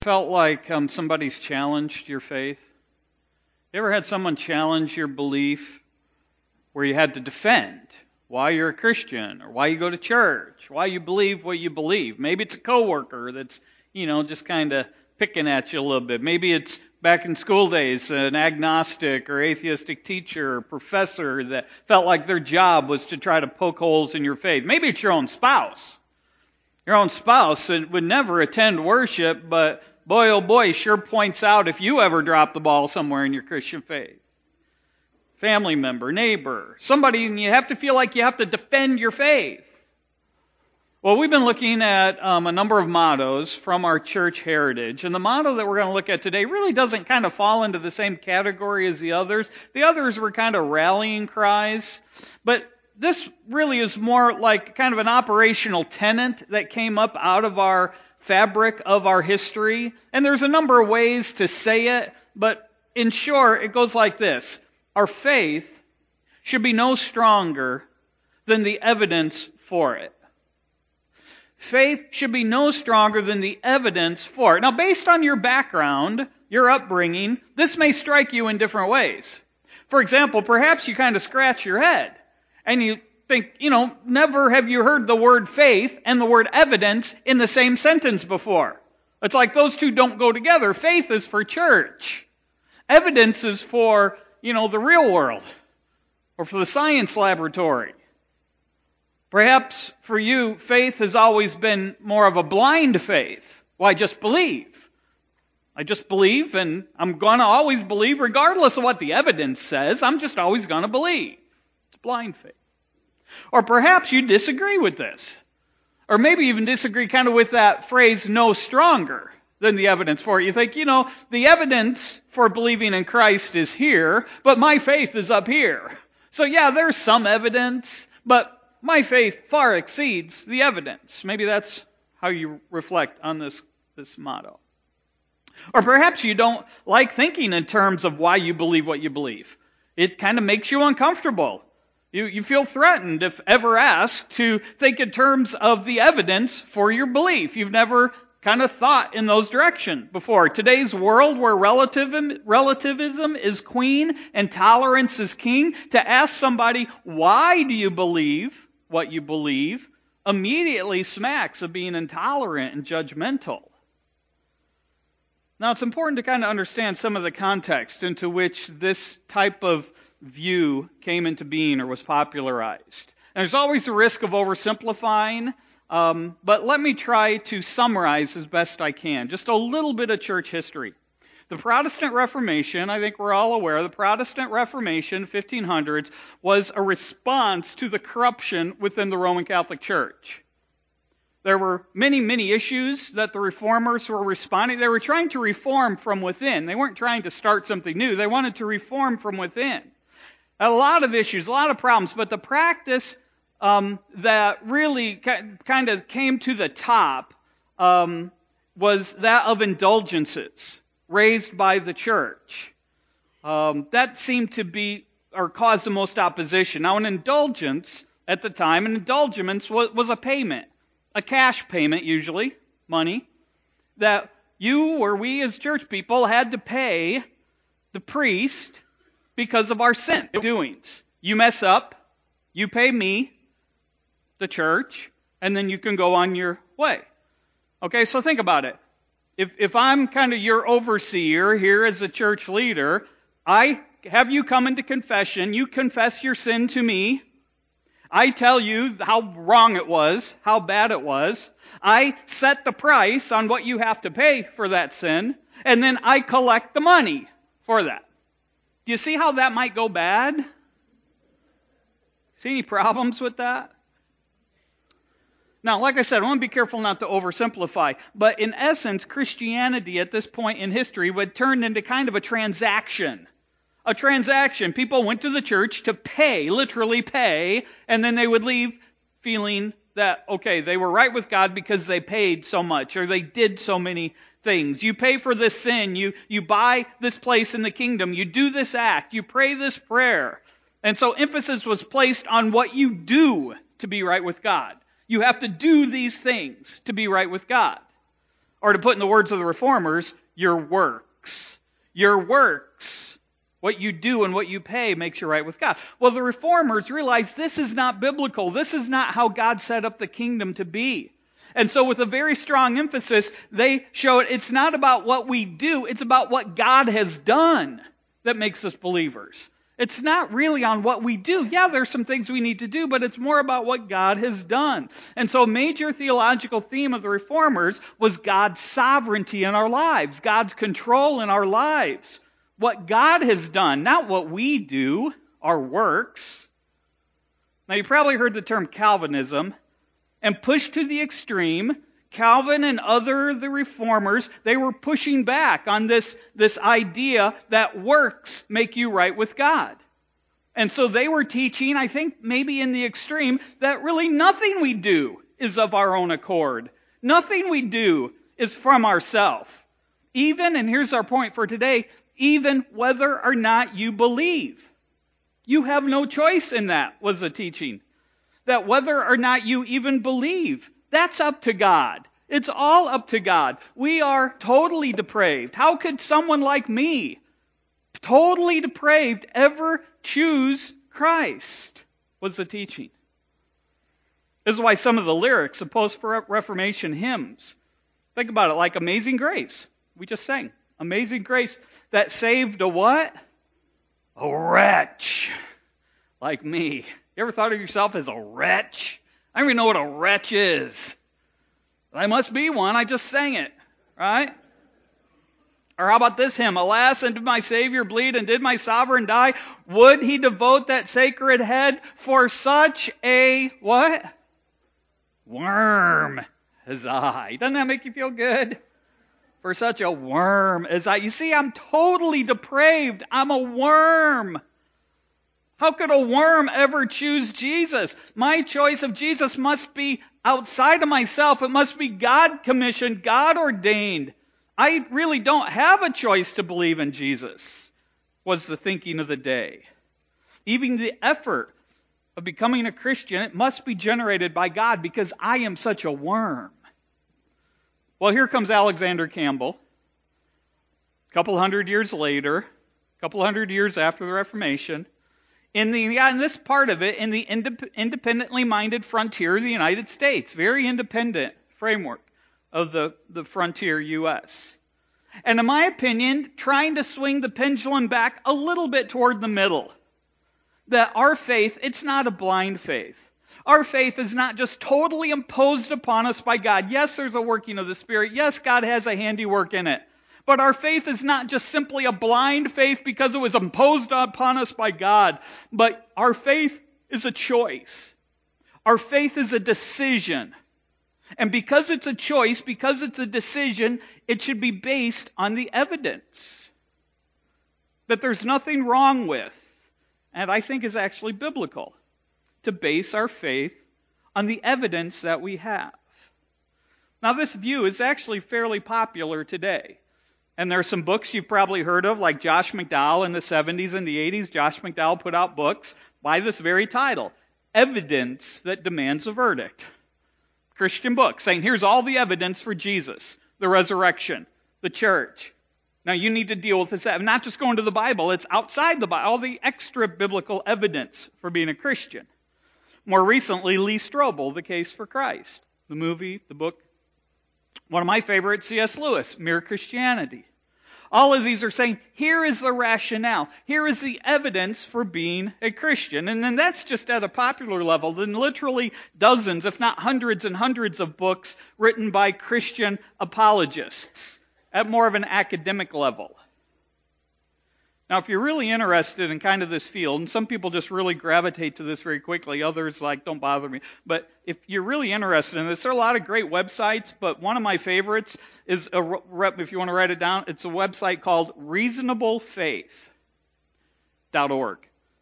Felt like somebody's challenged your faith? You ever had someone challenge your belief where you had to defend why you're a Christian or why you go to church, why you believe what you believe? Maybe it's a coworker that's, just kind of picking at you a little bit. Maybe it's back in school days, an agnostic or atheistic teacher or professor that felt like their job was to try to poke holes in your faith. Maybe it's your own spouse. Your own spouse would never attend worship, but boy, oh boy, sure points out if you ever drop the ball somewhere in your Christian faith. Family member, neighbor, somebody, and you have to feel like you have to defend your faith. Well, we've been looking at a number of mottos from our church heritage, and the motto that we're going to look at today really doesn't kind of fall into the same category as the others. The others were kind of rallying cries, but this really is more like kind of an operational tenet that came up out of our fabric of our history. And there's a number of ways to say it, but in short, it goes like this. Our faith should be no stronger than the evidence for it. Faith should be no stronger than the evidence for it. Now, based on your background, your upbringing, this may strike you in different ways. For example, perhaps you kind of scratch your head and you think, never have you heard the word faith and the word evidence in the same sentence before. It's like those two don't go together. Faith is for church. Evidence is for, the real world or for the science laboratory. Perhaps for you, faith has always been more of a blind faith. Well, I just believe. I just believe, and I'm going to always believe regardless of what the evidence says. I'm just always going to believe. It's blind faith. Or perhaps you disagree with this. Or maybe even disagree kind of with that phrase, no stronger than the evidence for it. You think, the evidence for believing in Christ is here, but my faith is up here. So yeah, there's some evidence, but my faith far exceeds the evidence. Maybe that's how you reflect on this motto. Or perhaps you don't like thinking in terms of why you believe what you believe. It kind of makes you uncomfortable. You feel threatened, if ever asked, to think in terms of the evidence for your belief. You've never kind of thought in those directions before. Today's world where relativism is queen and tolerance is king, to ask somebody, why do you believe what you believe, immediately smacks of being intolerant and judgmental. Now, it's important to kind of understand some of the context into which this type of view came into being or was popularized. And there's always the risk of oversimplifying, but let me try to summarize as best I can. Just a little bit of church history. The Protestant Reformation, I think we're all aware, the Protestant Reformation, 1500s, was a response to the corruption within the Roman Catholic Church. There were many, many issues that the reformers were responding. They were trying to reform from within. They weren't trying to start something new. They wanted to reform from within. A lot of issues, a lot of problems, but the practice that really kind of came to the top was that of indulgences raised by the church. That seemed to be or cause the most opposition. Now, an indulgence at the time, an indulgence was a payment, a cash payment usually, money, that you or we as church people had to pay the priest because of our sin doings. You mess up, you pay me, the church, and then you can go on your way. Okay, so think about it. If I'm kind of your overseer here as a church leader, I have you come into confession, you confess your sin to me, I tell you how wrong it was, how bad it was, I set the price on what you have to pay for that sin, and then I collect the money for that. Do you see how that might go bad? See any problems with that? Now, like I said, I want to be careful not to oversimplify, but in essence, Christianity at this point in history would turn into kind of a transaction. A transaction. People went to the church to pay, literally pay, and then they would leave feeling that, okay, they were right with God because they paid so much, or they did so many things. You pay for this sin, you buy this place in the kingdom, you do this act, you pray this prayer. And so emphasis was placed on what you do to be right with God. You have to do these things to be right with God. Or to put in the words of the Reformers, your works. Your works. What you do and what you pay makes you right with God. Well, the Reformers realized this is not biblical. This is not how God set up the kingdom to be. And so with a very strong emphasis, they showed it's not about what we do, it's about what God has done that makes us believers. It's not really on what we do. Yeah, there's some things we need to do, but it's more about what God has done. And so a major theological theme of the Reformers was God's sovereignty in our lives, God's control in our lives. What God has done, not what we do, our works. Now you probably heard the term Calvinism. And pushed to the extreme, Calvin and the reformers, they were pushing back on this idea that works make you right with God. And so they were teaching, I think maybe in the extreme, that really nothing we do is of our own accord. Nothing we do is from ourselves. Even, and here's our point for today, even whether or not you believe. You have no choice in that, was the teaching. That whether or not you even believe, that's up to God. It's all up to God. We are totally depraved. How could someone like me, totally depraved, ever choose Christ? Was the teaching. This is why some of the lyrics of post-Reformation hymns, think about it, like Amazing Grace. We just sang. Amazing Grace that saved a what? A wretch like me. You ever thought of yourself as a wretch? I don't even know what a wretch is. I must be one. I just sang it, right? Or how about this hymn? Alas, and did my Savior bleed, and did my sovereign die? Would he devote that sacred head for such a what? Worm as I. Doesn't that make you feel good? For such a worm as I. You see, I'm totally depraved. I'm a worm. How could a worm ever choose Jesus? My choice of Jesus must be outside of myself. It must be God commissioned, God ordained. I really don't have a choice to believe in Jesus, was the thinking of the day. Even the effort of becoming a Christian, it must be generated by God because I am such a worm. Well, here comes Alexander Campbell. A couple hundred years later, a couple hundred years after the Reformation, in this part of it, in the independently minded frontier of the United States, very independent framework of the frontier U.S. And in my opinion, trying to swing the pendulum back a little bit toward the middle. That our faith, it's not a blind faith. Our faith is not just totally imposed upon us by God. Yes, there's a working of the Spirit. Yes, God has a handiwork in it. But our faith is not just simply a blind faith because it was imposed upon us by God. But our faith is a choice. Our faith is a decision. And because it's a choice, because it's a decision, it should be based on the evidence. That there's nothing wrong with, and I think is actually biblical, to base our faith on the evidence that we have. Now, this view is actually fairly popular today. And there are some books you've probably heard of, like Josh McDowell in the 70s and the 80s. Josh McDowell put out books by this very title, Evidence That Demands a Verdict. Christian book saying, here's all the evidence for Jesus, the resurrection, the church. Now you need to deal with this, not just going to the Bible, it's outside the Bible, all the extra biblical evidence for being a Christian. More recently, Lee Strobel, The Case for Christ, the movie, the book. One of my favorites, C.S. Lewis, Mere Christianity. All of these are saying, here is the rationale. Here is the evidence for being a Christian. And then that's just at a popular level. Then literally dozens, if not hundreds and hundreds of books written by Christian apologists at more of an academic level. Now, if you're really interested in kind of this field, and some people just really gravitate to this very quickly, others like, don't bother me. But if you're really interested in this, there are a lot of great websites, but one of my favorites is, if you want to write it down, it's a website called reasonablefaith.org.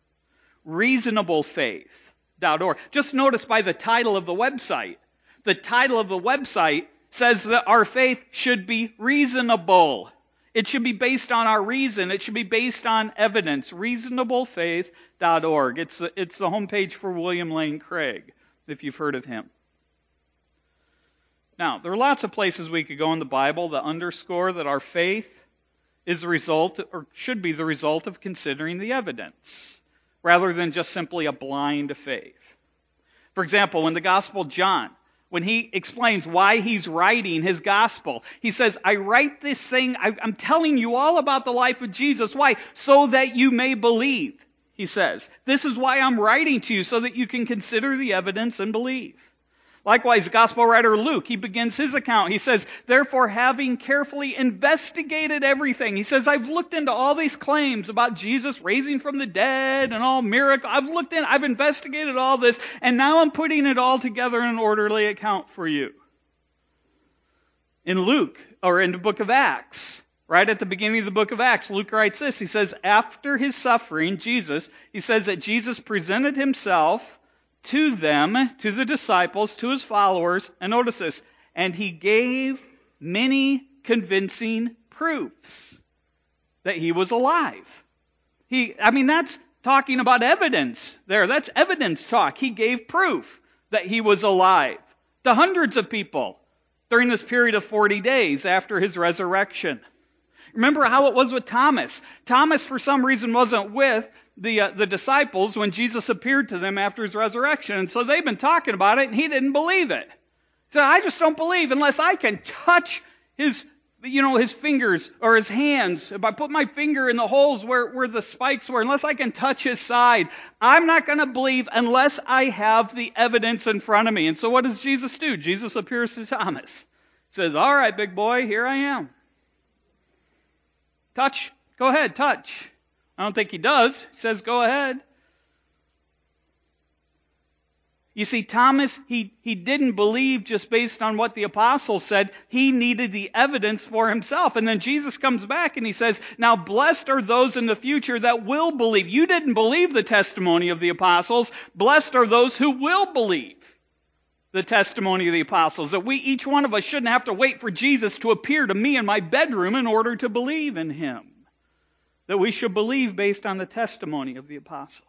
Reasonablefaith.org. Just notice by the title of the website. The title of the website says that our faith should be reasonable. It should be based on our reason. It should be based on evidence. Reasonablefaith.org. It's the homepage for William Lane Craig, if you've heard of him. Now, there are lots of places we could go in the Bible that underscore that our faith is the result, or should be the result, of considering the evidence, rather than just simply a blind faith. For example, in the Gospel of John, when he explains why he's writing his gospel, he says, I write this thing, I'm telling you all about the life of Jesus. Why? So that you may believe, he says. This is why I'm writing to you, so that you can consider the evidence and believe. Likewise, the gospel writer Luke, he begins his account. He says, therefore, having carefully investigated everything, he says, I've looked into all these claims about Jesus raising from the dead and all miracles. I've investigated all this, and now I'm putting it all together in an orderly account for you. In Luke, or in the book of Acts, right at the beginning of the book of Acts, Luke writes this. He says, after his suffering, he says that Jesus presented himself to them, to the disciples, to his followers, and notice this, and he gave many convincing proofs that he was alive. That's talking about evidence there. That's evidence talk. He gave proof that he was alive to hundreds of people during this period of 40 days after his resurrection. Remember how it was with Thomas. Thomas, for some reason, wasn't with the disciples when Jesus appeared to them after his resurrection. And so they've been talking about it, and he didn't believe it. He said, I just don't believe unless I can touch his fingers or his hands. If I put my finger in the holes where the spikes were, unless I can touch his side, I'm not going to believe unless I have the evidence in front of me. And so what does Jesus do? Jesus appears to Thomas. He says, all right, big boy, here I am. Touch. Go ahead, touch. I don't think he does. He says, go ahead. You see, Thomas, he didn't believe just based on what the apostles said. He needed the evidence for himself. And then Jesus comes back and he says, now blessed are those in the future that will believe. You didn't believe the testimony of the apostles. Blessed are those who will believe the testimony of the apostles. That each one of us shouldn't have to wait for Jesus to appear to me in my bedroom in order to believe in him. That we should believe based on the testimony of the apostles.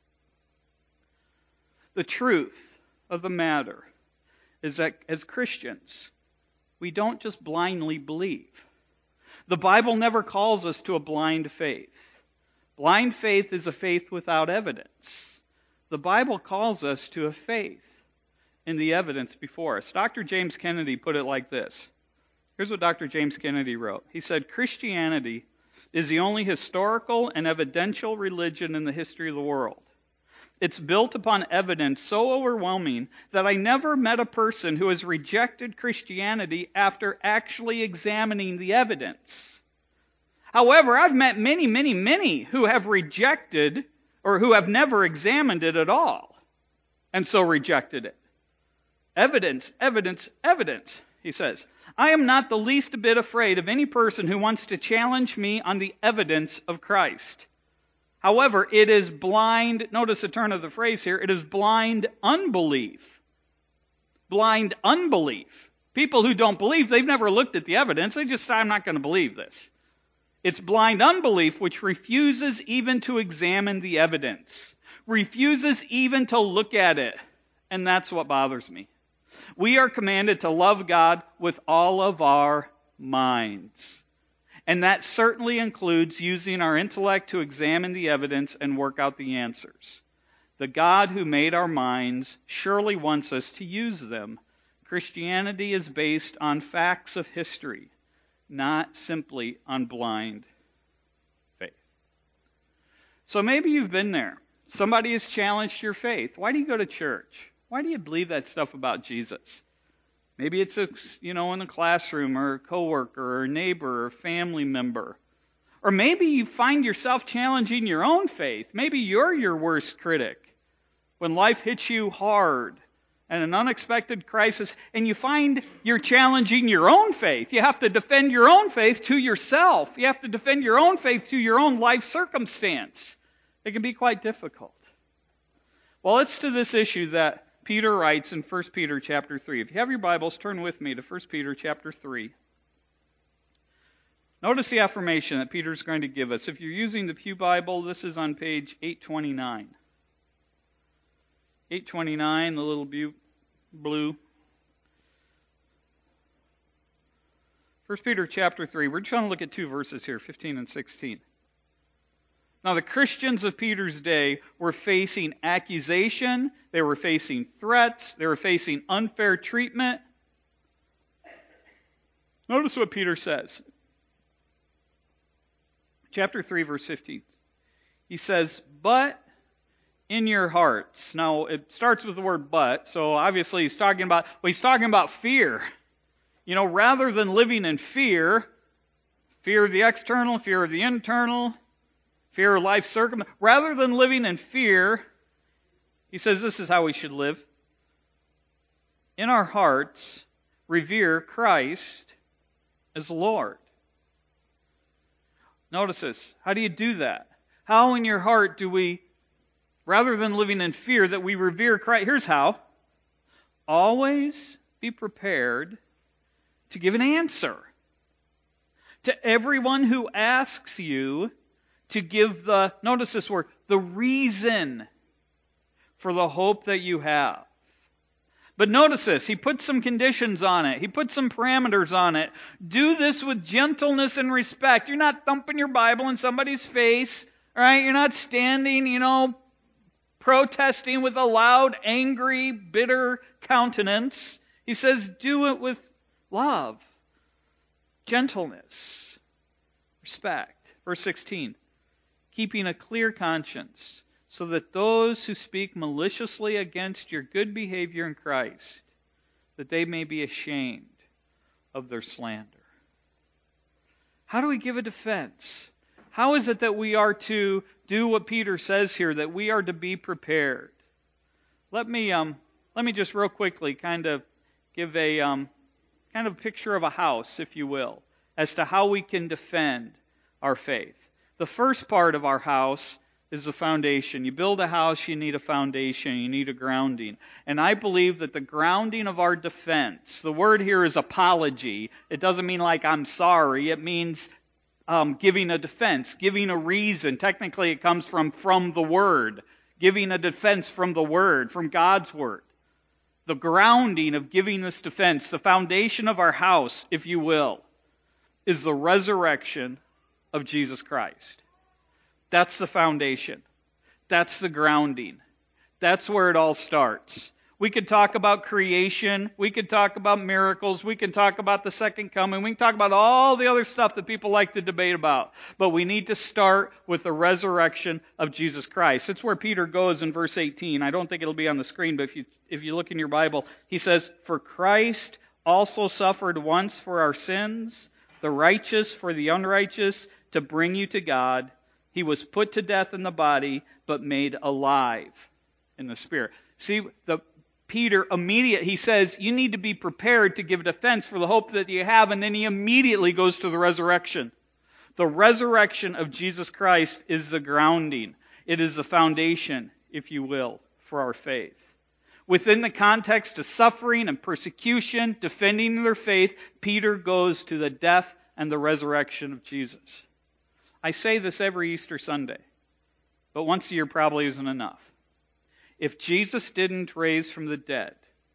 The truth of the matter is that as Christians, we don't just blindly believe. The Bible never calls us to a blind faith. Blind faith is a faith without evidence. The Bible calls us to a faith in the evidence before us. Dr. James Kennedy put it like this. Here's what Dr. James Kennedy wrote. He said, Christianity is the only historical and evidential religion in the history of the world. It's built upon evidence so overwhelming that I never met a person who has rejected Christianity after actually examining the evidence. However, I've met many, many, many who have rejected or who have never examined it at all and so rejected it. Evidence, evidence, evidence, he says. I am not the least bit afraid of any person who wants to challenge me on the evidence of Christ. However, it is blind, notice the turn of the phrase here, it is blind unbelief. Blind unbelief. People who don't believe, they've never looked at the evidence, they just say, I'm not going to believe this. It's blind unbelief which refuses even to examine the evidence, refuses even to look at it, and that's what bothers me. We are commanded to love God with all of our minds. And that certainly includes using our intellect to examine the evidence and work out the answers. The God who made our minds surely wants us to use them. Christianity is based on facts of history, not simply on blind faith. So maybe you've been there. Somebody has challenged your faith. Why do you go to church? Why do you believe that stuff about Jesus? Maybe it's in the classroom or a coworker or a neighbor or a family member. Or maybe you find yourself challenging your own faith. Maybe you're your worst critic. When life hits you hard and an unexpected crisis, and you find you're challenging your own faith. You have to defend your own faith to yourself. You have to defend your own faith to your own life circumstance. It can be quite difficult. Well, it's to this issue that Peter writes in 1 Peter chapter 3. If you have your Bibles, turn with me to 1 Peter chapter 3. Notice the affirmation that Peter's going to give us. If you're using the Pew Bible, this is on page 829. 829, the little blue. 1 Peter chapter 3. We're trying to look at two verses here, 15 and 16. Now, the Christians of Peter's day were facing accusation, they were facing threats, they were facing unfair treatment. Notice what Peter says. Chapter 3, verse 15. He says, but in your hearts. Now, it starts with the word but, so obviously he's talking about fear. You know, rather than living in fear of the external, fear of the internal, fear of life circumstances, rather than living in fear, he says this is how we should live. In our hearts, revere Christ as Lord. Notice this. How do you do that? How in your heart do we, rather than living in fear, that we revere Christ? Here's how. Always be prepared to give an answer to everyone who asks you to give notice this word, the reason for the hope that you have. But notice this, he put some conditions on it. He put some parameters on it. Do this with gentleness and respect. You're not thumping your Bible in somebody's face, all right? You're not standing, protesting with a loud, angry, bitter countenance. He says, do it with love, gentleness, respect. Verse 16, keeping a clear conscience, so that those who speak maliciously against your good behavior in Christ, that they may be ashamed of their slander. How do we give a defense? How is it that we are to do what Peter says here, that we are to be prepared? Let me just real quickly kind of give a picture of a house, if you will, as to how we can defend our faith. The first part of our house is the foundation. You build a house, you need a foundation, you need a grounding. And I believe that the grounding of our defense, the word here is apology. It doesn't mean like I'm sorry. It means giving a defense, giving a reason. Technically it comes from the word. Giving a defense from the word, from God's word. The grounding of giving this defense, the foundation of our house, if you will, is the resurrection of Jesus Christ. That's the foundation. That's the grounding. That's where it all starts. We could talk about creation. We could talk about miracles. We can talk about the second coming. We can talk about all the other stuff that people like to debate about. But we need to start with the resurrection of Jesus Christ. It's where Peter goes in verse 18. I don't think it'll be on the screen, but if you look in your Bible, he says, for Christ also suffered once for our sins, the righteous for the unrighteous, to bring you to God. He was put to death in the body, but made alive in the spirit. See, Peter he says, you need to be prepared to give defense for the hope that you have, and then he immediately goes to the resurrection. The resurrection of Jesus Christ is the grounding. It is the foundation, if you will, for our faith. Within the context of suffering and persecution, defending their faith, Peter goes to the death and the resurrection of Jesus. I say this every Easter Sunday, but once a year probably isn't enough. If Jesus didn't raise from the dead,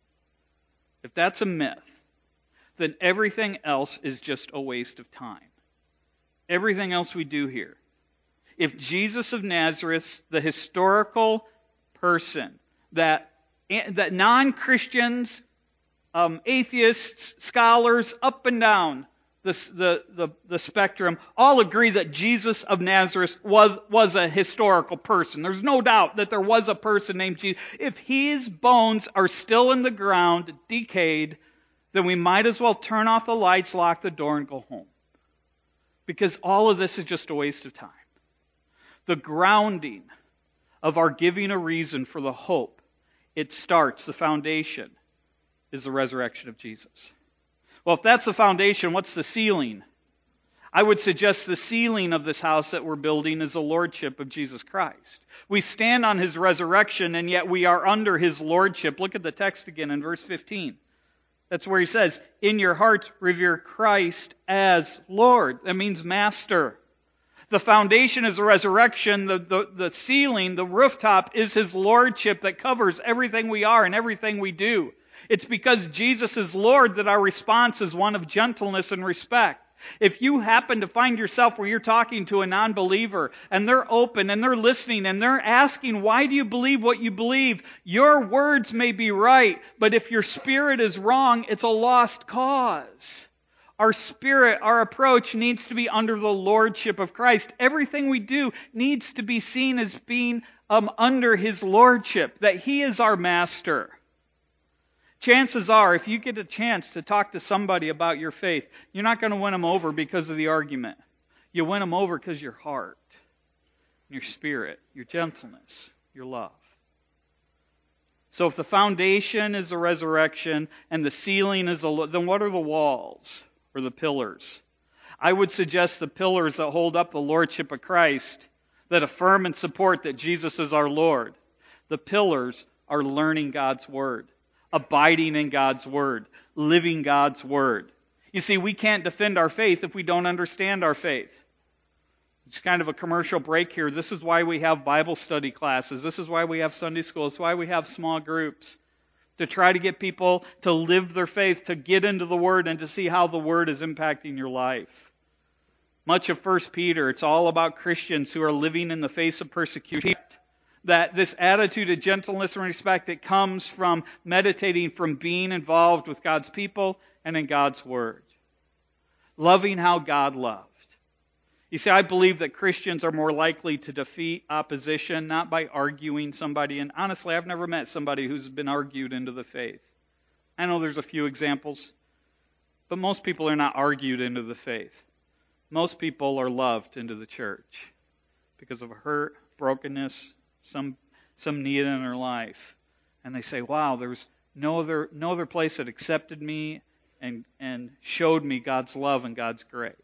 if that's a myth, then everything else is just a waste of time. Everything else we do here. If Jesus of Nazareth, the historical person that non-Christians, atheists, scholars, up and down the spectrum, all agree that Jesus of Nazareth was a historical person. There's no doubt that there was a person named Jesus. If his bones are still in the ground, decayed, then we might as well turn off the lights, lock the door, and go home. Because all of this is just a waste of time. The grounding of our giving a reason for the hope, the foundation, is the resurrection of Jesus. Well, if that's the foundation, what's the ceiling? I would suggest the ceiling of this house that we're building is the lordship of Jesus Christ. We stand on his resurrection, and yet we are under his lordship. Look at the text again in verse 15. That's where he says, in your hearts revere Christ as Lord. That means master. The foundation is the resurrection. The ceiling, the rooftop, is his lordship that covers everything we are and everything we do. It's because Jesus is Lord that our response is one of gentleness and respect. If you happen to find yourself where you're talking to a non-believer and they're open and they're listening and they're asking, why do you believe what you believe? Your words may be right, but if your spirit is wrong, it's a lost cause. Our spirit, our approach needs to be under the lordship of Christ. Everything we do needs to be seen as being under His lordship, that He is our master. Chances are, if you get a chance to talk to somebody about your faith, you're not going to win them over because of the argument. You win them over because your heart, your spirit, your gentleness, your love. So if the foundation is the resurrection and the ceiling is then what are the walls or the pillars? I would suggest the pillars that hold up the lordship of Christ, that affirm and support that Jesus is our Lord. The pillars are learning God's Word, abiding in God's Word, living God's Word. You see, we can't defend our faith if we don't understand our faith. It's kind of a commercial break here. This is why we have Bible study classes. This is why we have Sunday school. It's why we have small groups. To try to get people to live their faith, to get into the Word, and to see how the Word is impacting your life. Much of 1 Peter, it's all about Christians who are living in the face of persecution. That this attitude of gentleness and respect, it comes from meditating, from being involved with God's people and in God's Word. Loving how God loved. You see, I believe that Christians are more likely to defeat opposition, not by arguing somebody. And honestly, I've never met somebody who's been argued into the faith. I know there's a few examples, but most people are not argued into the faith. Most people are loved into the church because of hurt, brokenness, some need in their life. And they say, wow, there's no other place that accepted me and showed me God's love and God's grace.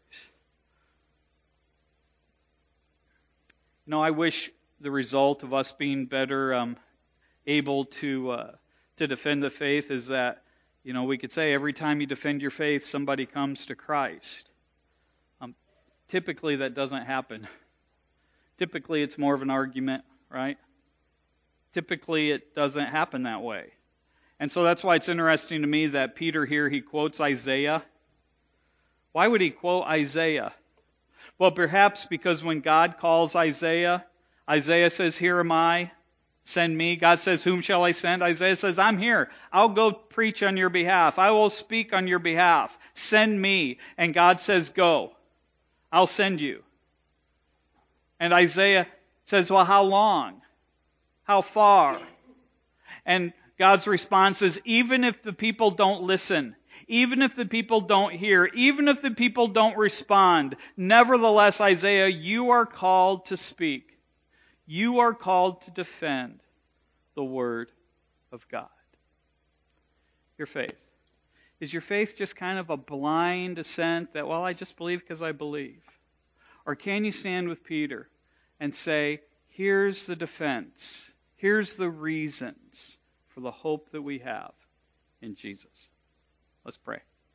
I wish the result of us being better able to defend the faith is that, we could say every time you defend your faith, somebody comes to Christ. Typically, that doesn't happen. Typically, it's more of an argument, right? Typically, it doesn't happen that way. And so that's why it's interesting to me that Peter here, he quotes Isaiah. Why would he quote Isaiah? Well, perhaps because when God calls Isaiah, Isaiah says, here am I, send me. God says, whom shall I send? Isaiah says, I'm here. I'll go preach on your behalf. I will speak on your behalf. Send me. And God says, go. I'll send you. And Isaiah says, well, how long? How far? And God's response is, even if the people don't listen, even if the people don't hear, even if the people don't respond, nevertheless, Isaiah, you are called to speak. You are called to defend the Word of God. Your faith. Is your faith just kind of a blind assent that, well, I just believe because I believe? Or can you stand with Peter and say, here's the defense, here's the reasons for the hope that we have in Jesus? Let's pray.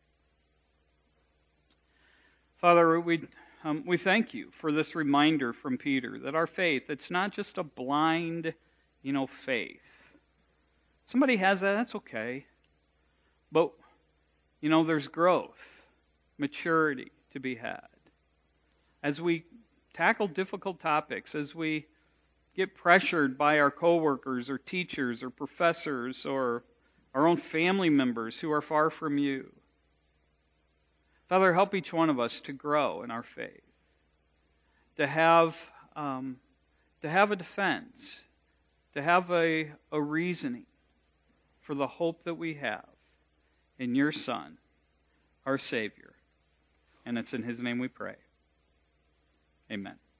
Father, we thank you for this reminder from Peter that our faith, it's not just a blind, faith. Somebody has that, that's okay. But, there's growth, maturity to be had. As we tackle difficult topics, as we get pressured by our coworkers or teachers or professors or our own family members who are far from you. Father, help each one of us to grow in our faith, to have a defense, to have a reasoning for the hope that we have in your Son, our Savior. And it's in His name we pray. Amen.